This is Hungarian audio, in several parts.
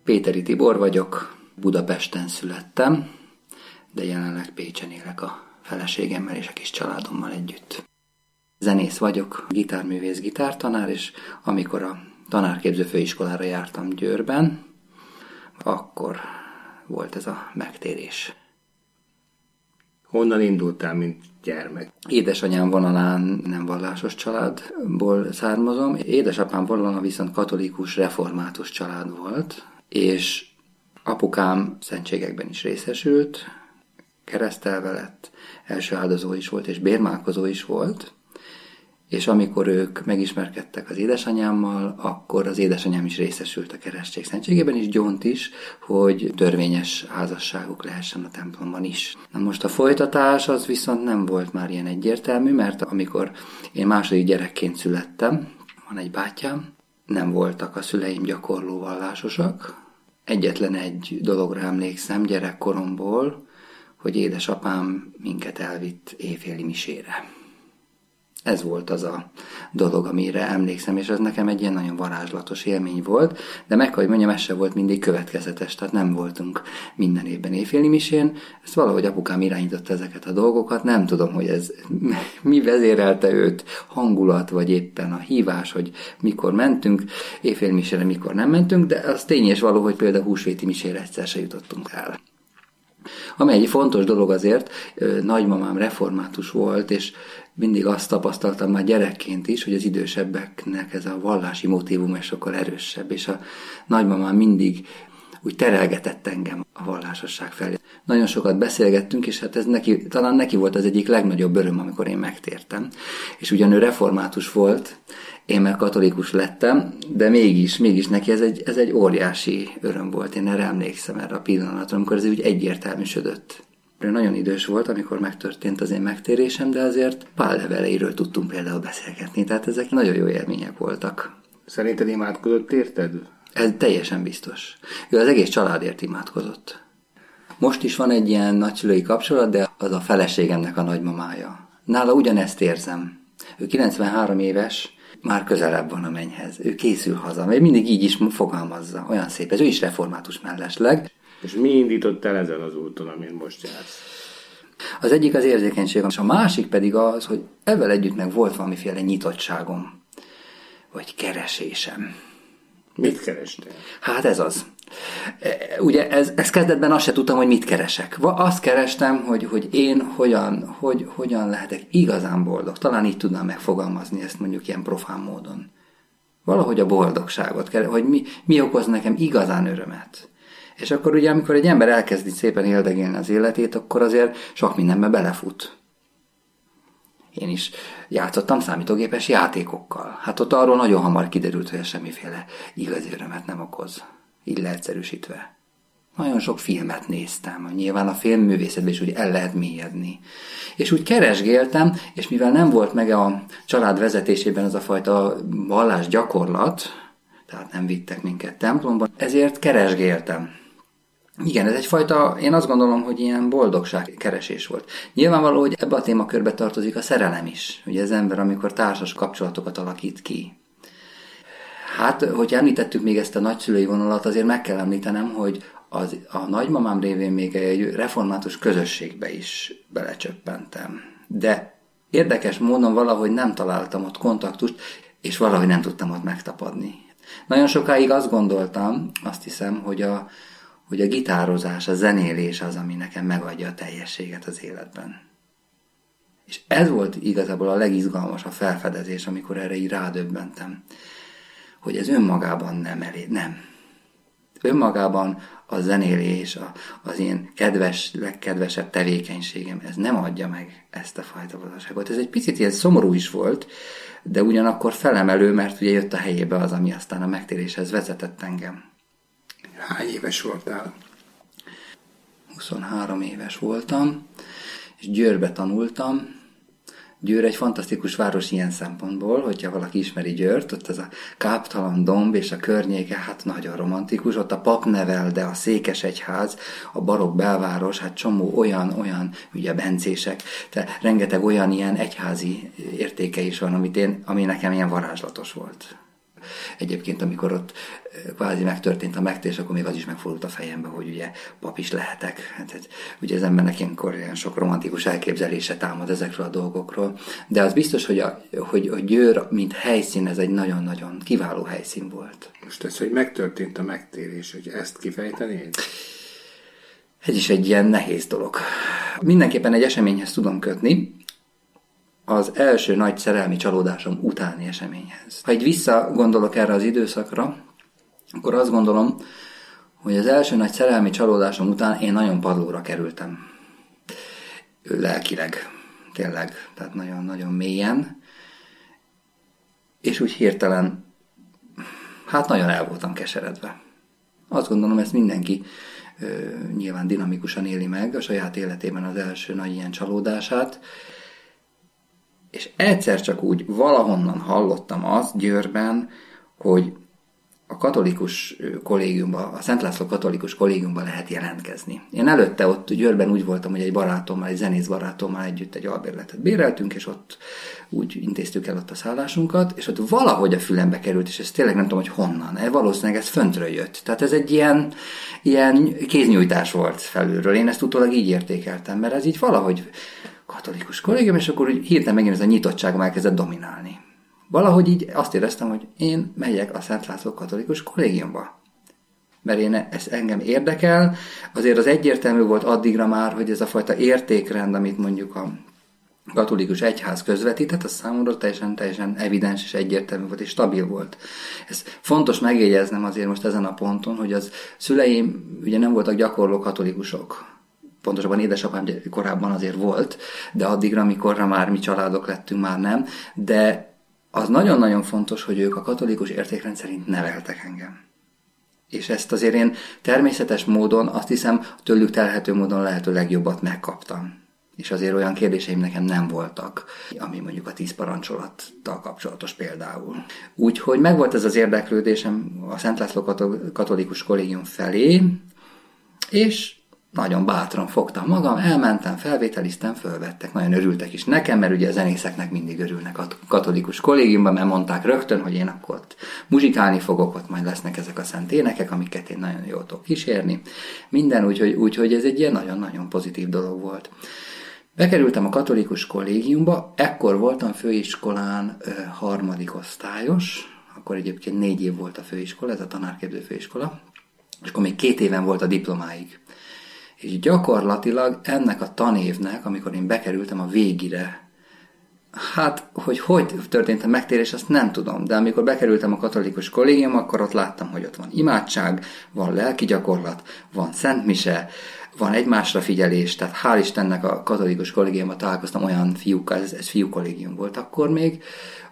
Péteri Tibor vagyok, Budapesten születtem, de jelenleg Pécsen élek a feleségemmel és a kis családommal együtt. Zenész vagyok, gitárművész, gitártanár, és amikor a tanárképző főiskolára jártam Győrben, akkor volt ez a megtérés. Honnan indultál, mint gyermek? Édesanyám vonalán nem vallásos családból származom, édesapám vonalán viszont katolikus, református család volt, és apukám szentségekben is részesült, keresztelve lett, első áldozó is volt, és bérmálkozó is volt, és amikor ők megismerkedtek az édesanyámmal, akkor az édesanyám is részesült a keresztség szentségében is, gyónt is, hogy törvényes házasságuk lehessen a templomban is. Na most a folytatás az viszont nem volt már ilyen egyértelmű, mert amikor én második gyerekként születtem, van egy bátyám, nem voltak a szüleim gyakorló vallásosak. Egyetlen egy dologra emlékszem gyerekkoromból, hogy édesapám minket elvitt éjféli misére. Ez volt az a dolog, amire emlékszem, és ez nekem egy ilyen nagyon varázslatos élmény volt, de meg kell, hogy mondjam, ez se volt mindig következetes, tehát nem voltunk minden évben éjféli misén, ezt valahogy apukám irányította ezeket a dolgokat, nem tudom, hogy ez mi vezérelte őt, hangulat, vagy éppen a hívás, hogy mikor mentünk, éjféli misére mikor nem mentünk, de az tény és való, hogy például húsvéti misére egyszer se jutottunk el. Ami egy fontos dolog azért, nagymamám református volt, és mindig azt tapasztaltam már gyerekként is, hogy az idősebbeknek ez a vallási motívum sokkal erősebb, és a nagymamám mindig úgy terelgetett engem a vallásosság felé. Nagyon sokat beszélgettünk, és hát ez talán neki volt az egyik legnagyobb öröm, amikor én megtértem. És ugyan ő református volt, én meg katolikus lettem, de mégis neki ez egy óriási öröm volt. Én erre emlékszem, erre a pillanatra, amikor ez úgy egyértelműsödött. Ő nagyon idős volt, amikor megtörtént az én megtérésem, de azért pál leveleiről tudtunk például beszélgetni, tehát ezek nagyon jó élmények voltak. Szerinted imádkozott érted? Ez teljesen biztos. Ő az egész családért imádkozott. Most is van egy ilyen nagyszülői kapcsolat, de az a feleségemnek a nagymamája. Nála ugyanezt érzem. Ő 93 éves, már közelebb van a mennyhez. Ő készül haza, mert mindig így is fogalmazza. Olyan szép. Ez ő is református mellesleg. És mi indított el ezen az úton, amin most jársz? Az egyik az érzékenység, és a másik pedig az, hogy ezzel együtt meg volt valamiféle nyitottságom, vagy keresésem. Mit kerestél? Hát ez az. Ugye ez kezdetben azt se tudtam, hogy mit keresek. Azt kerestem, hogy én hogyan lehetek igazán boldog. Talán így tudnám megfogalmazni ezt mondjuk ilyen profán módon. Valahogy a boldogságot, hogy mi okoz nekem igazán örömet. És akkor ugye, amikor egy ember elkezdi szépen éldegélni az életét, akkor azért sok mindenbe belefut. Én is játszottam számítógépes játékokkal. Hát ott arról nagyon hamar kiderült, hogy ez semmiféle igazi örömet nem okoz. Így leegyszerűsítve. Nagyon sok filmet néztem. Nyilván a filmművészetben is úgy el lehet mélyedni. És úgy keresgéltem, és mivel nem volt meg a család vezetésében az a fajta vallás gyakorlat, tehát nem vittek minket templomba, ezért keresgéltem. Igen, ez egyfajta, én azt gondolom, hogy ilyen boldogságkeresés volt. Nyilvánvaló, hogy ebbe a témakörbe tartozik a szerelem is. Ugye az ember, amikor társas kapcsolatokat alakít ki. Hát, hogy említettük még ezt a nagyszülői vonalat, azért meg kell említenem, hogy a nagymamám révén még egy református közösségbe is belecsöppentem. De érdekes módon valahogy nem találtam ott kontaktust, és valahogy nem tudtam ott megtapadni. Nagyon sokáig azt gondoltam, azt hiszem, hogy a gitározás, a zenélés az, ami nekem megadja a teljességet az életben. És ez volt igazából a legizgalmasabb felfedezés, amikor erre így rádöbbentem, hogy ez önmagában nem elég, nem. Önmagában a zenélés, az én legkedvesebb tevékenységem, ez nem adja meg ezt a fajta boldogságot. Ez egy picit ilyen szomorú is volt, de ugyanakkor felemelő, mert ugye jött a helyébe az, ami aztán a megtéréshez vezetett engem. Hány éves voltál? 23 éves voltam, és Győrbe tanultam. Győr egy fantasztikus város ilyen szempontból, hogyha valaki ismeri Győrt, ott az a káptalan domb és a környéke, hát nagyon romantikus, ott a pap nevel, de a székesegyház, a barokk belváros, hát csomó olyan, ugye bencések, tehát rengeteg olyan ilyen egyházi értéke is van, ami nekem ilyen varázslatos volt. Egyébként, amikor ott kvázi megtörtént a megtérés, akkor még az is megfordult a fejembe, hogy ugye pap is lehetek. Hát, ugye az embernek ilyenkor ilyen sok romantikus elképzelése támad ezekről a dolgokról. De az biztos, hogy a Győr, mint helyszín, ez egy nagyon-nagyon kiváló helyszín volt. Most ez, hogy megtörtént a megtérés, hogy ezt kifejtenéd? Ez is egy ilyen nehéz dolog. Mindenképpen egy eseményhez tudom kötni, az első nagy szerelmi csalódásom utáni eseményhez. Ha egy visszagondolok erre az időszakra, akkor azt gondolom, hogy az első nagy szerelmi csalódásom után én nagyon padlóra kerültem. Lelkileg, tényleg, tehát nagyon-nagyon mélyen. És úgy hirtelen, hát nagyon el voltam keseredve. Azt gondolom, ezt mindenki nyilván dinamikusan éli meg a saját életében az első nagy ilyen csalódását, és egyszer csak úgy valahonnan hallottam azt Győrben, hogy a katolikus kollégiumban, a Szent László katolikus kollégiumban lehet jelentkezni. Én előtte ott Győrben úgy voltam, hogy egy barátommal, egy zenész barátommal együtt egy albérletet béreltünk, és ott úgy intéztük el ott a szállásunkat, és ott valahogy a fülembe került, és ez tényleg nem tudom, hogy honnan. Valószínűleg ez föntről jött. Tehát ez egy ilyen kéznyújtás volt felülről. Én ezt utólag így értékeltem, mert ez így valahogy katolikus kollégium, és akkor úgy hirtelen megint ez a nyitottságom elkezdett dominálni. Valahogy így azt éreztem, hogy én megyek a Szent László katolikus kollégiumba. Mert ez engem érdekel, azért az egyértelmű volt addigra már, hogy ez a fajta értékrend, amit mondjuk a katolikus egyház közvetített, az számomra teljesen evidens és egyértelmű volt, és stabil volt. Ez fontos megjegyeznem azért most ezen a ponton, hogy az szüleim ugye nem voltak gyakorló katolikusok. Pontosabban édesapám korábban azért volt, de addigra, amikorra már mi családok lettünk, már nem. De az nagyon-nagyon fontos, hogy ők a katolikus értékrend szerint neveltek engem. És ezt azért én természetes módon, azt hiszem, tőlük telhető módon lehető legjobbat megkaptam. És azért olyan kérdéseim nekem nem voltak, ami mondjuk a 10 parancsolattal kapcsolatos például. Úgyhogy megvolt ez az érdeklődésem a Szent László katolikus kollégium felé, és nagyon bátran fogtam magam, elmentem, felvételiztem, fölvettek. Nagyon örültek is nekem, mert ugye a zenészeknek mindig örülnek a katolikus kollégiumban, mert mondták rögtön, hogy én akkor ott muzsikálni fogok, ott majd lesznek ezek a szent énekek, amiket én nagyon jól tudok kísérni. Minden, úgyhogy ez egy ilyen nagyon-nagyon pozitív dolog volt. Bekerültem a katolikus kollégiumba, ekkor voltam főiskolán 3. osztályos, akkor egyébként 4 év volt a főiskola, ez a tanárképző főiskola, és akkor még 2 éven volt a diplomáig. És gyakorlatilag ennek a tanévnek, amikor én bekerültem a végére, hát, hogy történt a megtérés, azt nem tudom, de amikor bekerültem a katolikus kollégium, akkor ott láttam, hogy ott van imádság, van lelki gyakorlat, van szentmise, van egymásra figyelés, tehát hál' Istennek a katolikus kollégiumban találkoztam olyan fiúkkal, ez fiú kollégium volt akkor még,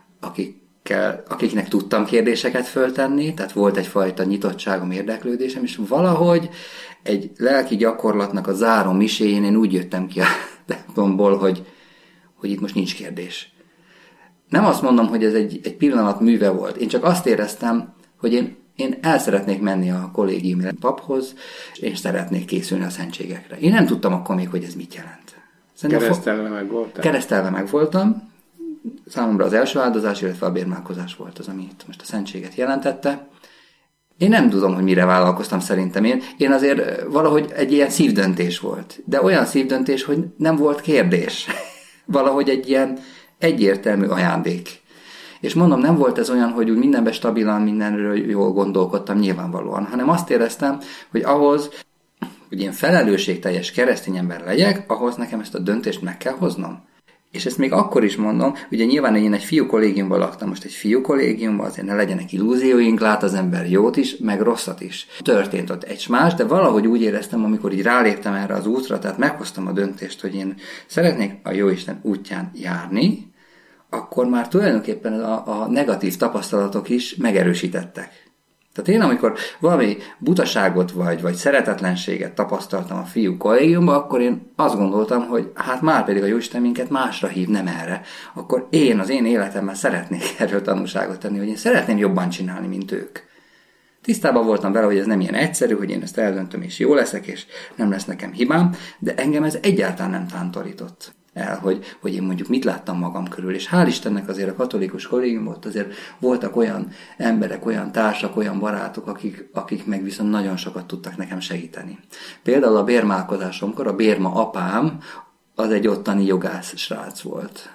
akiknek tudtam kérdéseket föltenni, tehát volt egyfajta nyitottságom, érdeklődésem, és valahogy egy lelki gyakorlatnak a záró miséjén én úgy jöttem ki a templomból, hogy itt most nincs kérdés. Nem azt mondom, hogy ez egy pillanat műve volt. Én csak azt éreztem, hogy én el szeretnék menni a kollégiumi paphoz, és én szeretnék készülni a szentségekre. Én nem tudtam akkor még, hogy ez mit jelent. Keresztelve meg voltál? Keresztelve meg voltam. Számomra az első áldozás, illetve a bérmálkozás volt az, ami itt most a szentséget jelentette. Én nem tudom, hogy mire vállalkoztam szerintem. Én azért valahogy egy ilyen szívdöntés volt. De olyan szívdöntés, hogy nem volt kérdés. Valahogy egy ilyen egyértelmű ajándék. És mondom, nem volt ez olyan, hogy úgy mindenben stabilan, mindenről jól gondolkodtam nyilvánvalóan, hanem azt éreztem, hogy ahhoz, hogy én felelősségteljes keresztény ember legyek, ahhoz nekem ezt a döntést meg kell hoznom. És ezt még akkor is mondom, ugye nyilván én egy fiú kollégiumban laktam, most egy fiú kollégiumban, azért ne legyenek illúzióink, lát az ember jót is, meg rosszat is. Történt ott egy más, de valahogy úgy éreztem, amikor így ráléptem erre az útra, tehát meghoztam a döntést, hogy én szeretnék a Jóisten útján járni, akkor már tulajdonképpen a negatív tapasztalatok is megerősítettek. Tehát én, amikor valami butaságot vagy szeretetlenséget tapasztaltam a fiú kollégiumban, akkor én azt gondoltam, hogy hát már pedig a Jóisten minket másra hív, nem erre. Akkor én az én életemben szeretnék erről tanúságot tenni, hogy én szeretném jobban csinálni, mint ők. Tisztában voltam vele, hogy ez nem ilyen egyszerű, hogy én ezt eldöntöm és jó leszek, és nem lesz nekem hibám, de engem ez egyáltalán nem tántorított. el, hogy én mondjuk mit láttam magam körül. És hál' Istennek azért a katolikus kollégiumot azért voltak olyan emberek, olyan társak, olyan barátok, akik meg viszont nagyon sokat tudtak nekem segíteni. Például a bérmálkozásomkor a bérma apám az egy ottani jogász srác volt,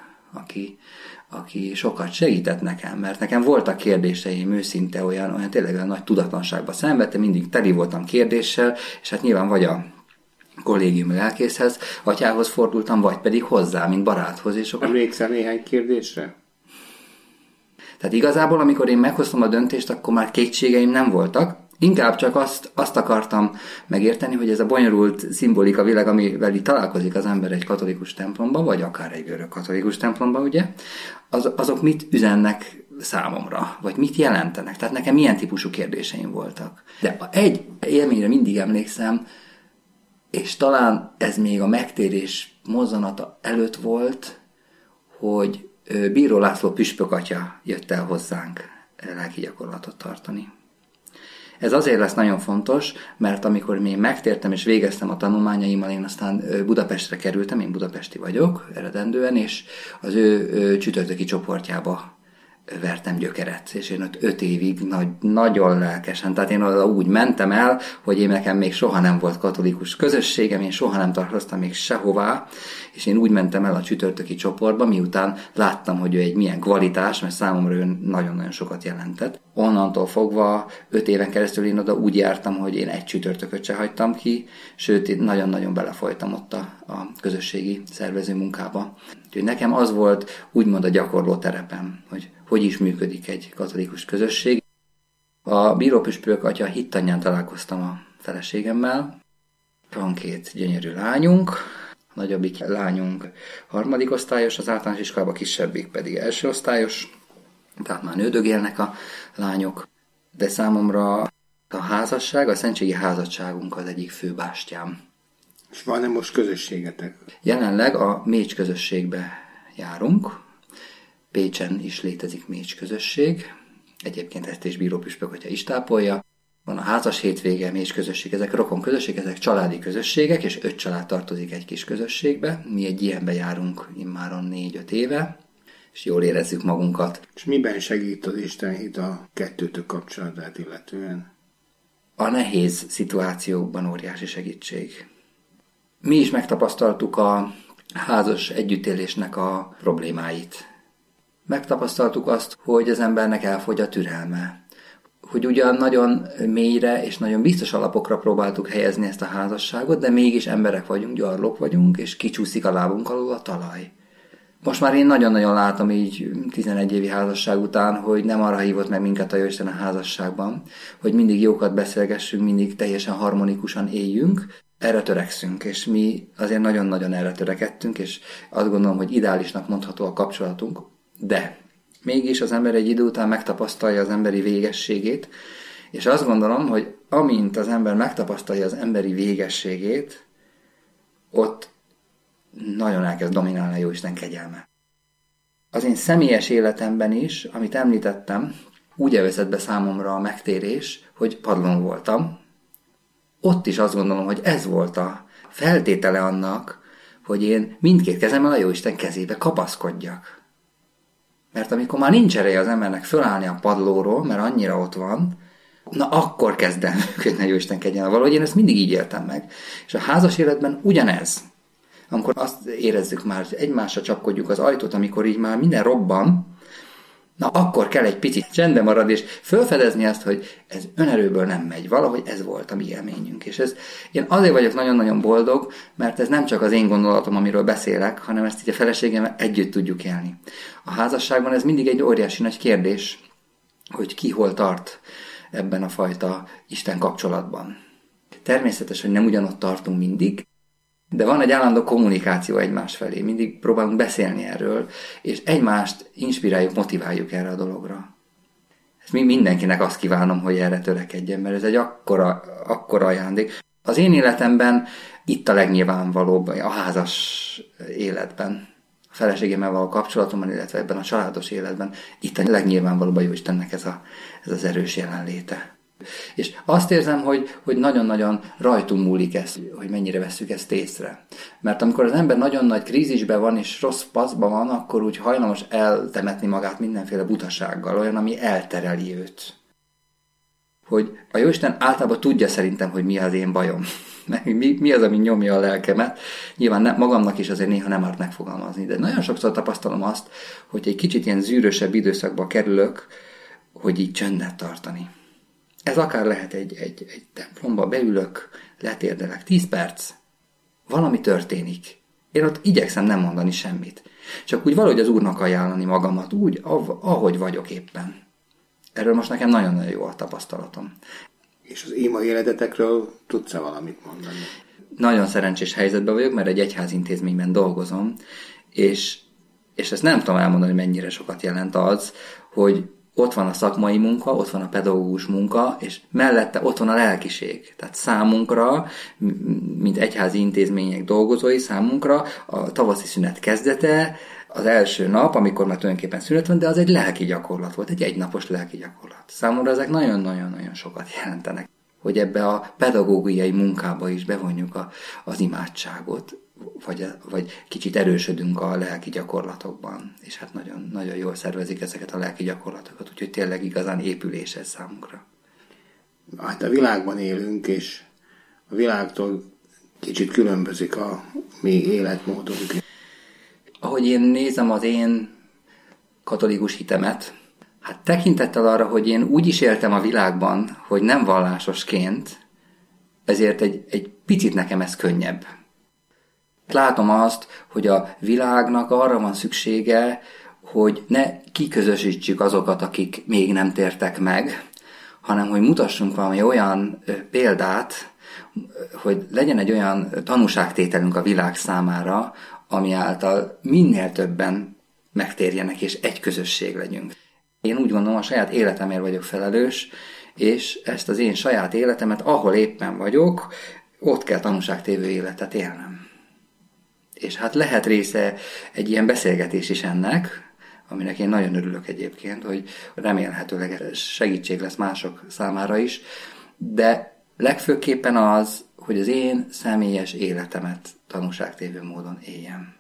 aki sokat segített nekem, mert nekem voltak kérdéseim, őszinte olyan tényleg olyan nagy tudatlanságba szenvedtem, mindig teli voltam kérdéssel, és hát nyilván vagy a kollégium lelkészhez, atyához fordultam, vagy pedig hozzá, mint baráthoz. És emlékszel néhány kérdésre? Tehát igazából, amikor én meghoztam a döntést, akkor már kétségeim nem voltak, inkább csak azt akartam megérteni, hogy ez a bonyolult szimbolika világ, amivel itt találkozik az ember egy katolikus templomban, vagy akár egy görög katolikus templomban, ugye, azok mit üzennek számomra, vagy mit jelentenek. Tehát nekem milyen típusú kérdéseim voltak. De egy élményre mindig emlékszem, és talán ez még a megtérés mozzanata előtt volt, hogy Bíró László püspök atya jött el hozzánk lelki gyakorlatot tartani. Ez azért lesz nagyon fontos, mert amikor én megtértem és végeztem a tanulmányaimmal, én aztán Budapestre kerültem, én budapesti vagyok eredendően, és az ő csütörtöki csoportjába vertem gyökeret, és én ott 5 évig nagyon lelkesen, tehát én oda úgy mentem el, hogy én nekem még soha nem volt katolikus közösségem, én soha nem tartoztam még sehová, és én úgy mentem el a csütörtöki csoportba, miután láttam, hogy ő egy milyen kvalitás, mert számomra ő nagyon-nagyon sokat jelentett. Onnantól fogva 5 éven keresztül én oda úgy jártam, hogy én egy csütörtököt se hagytam ki, sőt, én nagyon-nagyon belefolytam ott a közösségi szervező munkába. Úgyhogy nekem az volt úgymond a gyakorló terepem, hogy is működik egy katolikus közösség. A bírópüspök atya hittanyán találkoztam a feleségemmel. Van 2 gyönyörű lányunk, a nagyobbik lányunk 3. osztályos, az általános iskolában, kisebbik pedig 1. osztályos, tehát már nődögélnek a lányok, de számomra a házasság, a szentségi házasságunk az egyik fő bástyám. És van-e most közösségetek? Jelenleg a Mécs közösségbe járunk. Pécsen is létezik Mécs közösség. Egyébként ezt is bírópüspök atya is tápolja. Van a házas hétvége, Mécs közösség, ezek rokon közösség, ezek családi közösségek, és 5 család tartozik egy kis közösségbe. Mi egy ilyenbe járunk immáron 4-5 éve, és jól érezzük magunkat. És miben segít az Istenhit a kettőtök kapcsolatát illetően? A nehéz szituációkban óriási segítség. Mi is megtapasztaltuk a házas együttélésnek a problémáit. Megtapasztaltuk azt, hogy az embernek elfogy a türelme. Hogy ugyan nagyon mélyre és nagyon biztos alapokra próbáltuk helyezni ezt a házasságot, de mégis emberek vagyunk, gyarlók vagyunk, és kicsúszik a lábunk alól a talaj. Most már én nagyon-nagyon látom így 11 évi házasság után, hogy nem arra hívott meg minket a Jóisten a házasságban, hogy mindig jókat beszélgessünk, mindig teljesen harmonikusan éljünk. Erre törekszünk, és mi azért nagyon-nagyon erre törekedtünk, és azt gondolom, hogy ideálisnak mondható a kapcsolatunk, de mégis az ember egy idő után megtapasztalja az emberi végességét, és azt gondolom, hogy amint az ember megtapasztalja az emberi végességét, ott nagyon elkezd dominálni a Jóisten kegyelme. Az én személyes életemben is, amit említettem, úgy elveszett be számomra a megtérés, hogy padlón voltam. Ott is azt gondolom, hogy ez volt a feltétele annak, hogy én mindkét kezemmel a Jóisten kezébe kapaszkodjak. Mert amikor már nincs ereje az embernek fölállni a padlóról, mert annyira ott van, na akkor kezd el működni a Jóisten kegyelme. Valahogy én ezt mindig így éltem meg. És a házas életben ugyanez. Amikor azt érezzük már, egymásra csapkodjuk az ajtót, amikor így már minden robban, na akkor kell egy picit csendben maradni, és felfedezni azt, hogy ez önerőből nem megy. Valahogy ez volt a mi élményünk. És én azért vagyok nagyon-nagyon boldog, mert ez nem csak az én gondolatom, amiről beszélek, hanem ezt így a feleségemmel együtt tudjuk élni. A házasságban ez mindig egy óriási nagy kérdés, hogy ki hol tart ebben a fajta Isten kapcsolatban. Természetes, hogy nem ugyanott tartunk mindig, de van egy állandó kommunikáció egymás felé, mindig próbálunk beszélni erről, és egymást inspiráljuk, motiváljuk erre a dologra. Ezt mindenkinek azt kívánom, hogy erre törekedjen, mert ez egy akkora ajándék. Az én életemben itt a legnyilvánvalóbb, a házas életben, a feleségemmel való kapcsolatomban, illetve ebben a családos életben, itt a legnyilvánvalóbb a Jóistennek ez az erős jelenléte. És azt érzem, hogy nagyon-nagyon rajtunk múlik ez, hogy mennyire vesszük ezt észre. Mert amikor az ember nagyon nagy krízisben van, és rossz paszban van, akkor úgy hajlamos eltemetni magát mindenféle butasággal, olyan, ami eltereli őt. Hogy a Jóisten általában tudja szerintem, hogy mi az én bajom. Mi az, ami nyomja a lelkemet. Nyilván magamnak is azért néha nem árt megfogalmazni, de nagyon sokszor tapasztalom azt, hogy egy kicsit ilyen zűrösebb időszakba kerülök, hogy így csöndet tartani. Ez akár lehet egy templomba, beülök, letérdelek 10 perc, valami történik. Én ott igyekszem nem mondani semmit. Csak úgy valahogy az Úrnak ajánlani magamat, úgy, ahogy vagyok éppen. Erről most nekem nagyon-nagyon jó a tapasztalatom. És az ima életetekről tudsz-e valamit mondani? Nagyon szerencsés helyzetben vagyok, mert egy egyházintézményben dolgozom, és ezt nem tudom elmondani, mennyire sokat jelent az, hogy ott van a szakmai munka, ott van a pedagógus munka, és mellette ott van a lelkiség. Tehát számunkra, mint egyházi intézmények dolgozói, számunkra a tavaszi szünet kezdete, az első nap, amikor már tulajdonképpen szünet van, de az egy lelki gyakorlat volt, egy egynapos lelki gyakorlat. Számomra ezek nagyon-nagyon-nagyon sokat jelentenek, hogy ebbe a pedagógiai munkába is bevonjuk az imádságot, vagy kicsit erősödünk a lelki gyakorlatokban, és hát nagyon, nagyon jól szervezik ezeket a lelki gyakorlatokat, úgyhogy tényleg igazán épülés ez számunkra. Hát a világban élünk, és a világtól kicsit különbözik a mi életmódunk. Ahogy én nézem az én katolikus hitemet, hát tekintettel arra, hogy én úgy is éltem a világban, hogy nem vallásosként, ezért egy picit nekem ez könnyebb. Látom azt, hogy a világnak arra van szüksége, hogy ne kiközösítsük azokat, akik még nem tértek meg, hanem hogy mutassunk valami olyan példát, hogy legyen egy olyan tanúságtételünk a világ számára, ami által minél többen megtérjenek, és egy közösség legyünk. Én úgy gondolom, a saját életemért vagyok felelős, és ezt az én saját életemet, ahol éppen vagyok, ott kell tanúságtévő életet élnem. És hát lehet része egy ilyen beszélgetés is ennek, aminek én nagyon örülök egyébként, hogy remélhetőleg ez segítség lesz mások számára is, de legfőképpen az, hogy az én személyes életemet tanúságtévő módon éljem.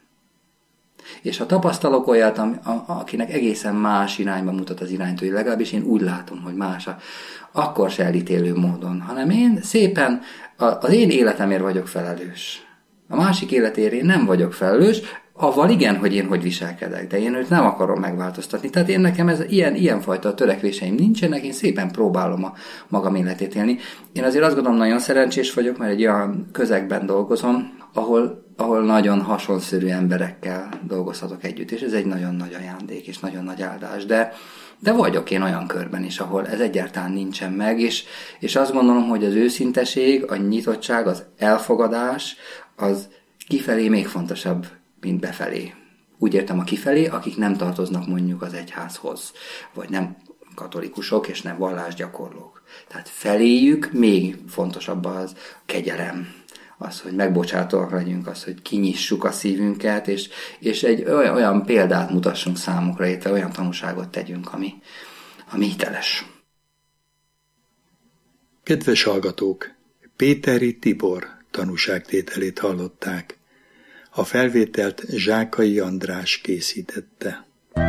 És ha tapasztalok olyat, akinek egészen más irányba mutat az iránytól, legalábbis én úgy látom, hogy más, akkor se elítélő módon, hanem én szépen az én életemért vagyok felelős. A másik életért én nem vagyok felelős, avval igen, hogy én hogy viselkedek, de én őt nem akarom megváltoztatni. Tehát én nekem ez ilyenfajta törekvéseim nincsenek, én szépen próbálom a magam életét élni. Én azért azt gondolom, nagyon szerencsés vagyok, mert egy olyan közegben dolgozom, ahol nagyon hasonszörű emberekkel dolgozhatok együtt, és ez egy nagyon nagy ajándék, és nagyon nagy áldás, de vagyok én olyan körben is, ahol ez egyáltalán nincsen meg, és azt gondolom, hogy az őszinteség, a nyitottság, az elfogadás, az kifelé még fontosabb, mint befelé. Úgy értem a kifelé, akik nem tartoznak mondjuk az egyházhoz, vagy nem katolikusok, és nem vallásgyakorlók. Tehát feléjük még fontosabb az kegyelem, az, hogy megbocsátóak legyünk, az, hogy kinyissuk a szívünket, és egy olyan példát mutassunk számukra, illetve olyan tanúságot tegyünk, ami hiteles. Kedves hallgatók, Péteri Tibor tanúságtételét hallották. A felvételt Zsákai András készítette.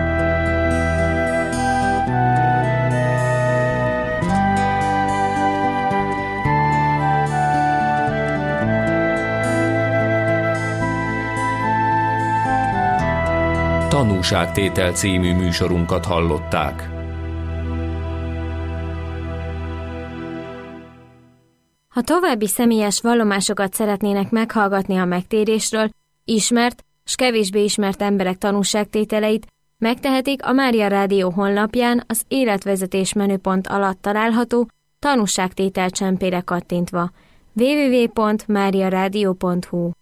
Tanúságtétel című műsorunkat hallották. Ha további személyes vallomásokat szeretnének meghallgatni a megtérésről, ismert s kevésbé ismert emberek tanúságtételeit, megtehetik a Mária Rádió honlapján az életvezetés menüpont alatt található tanúságtétel csempére kattintva. www.mariaradio.hu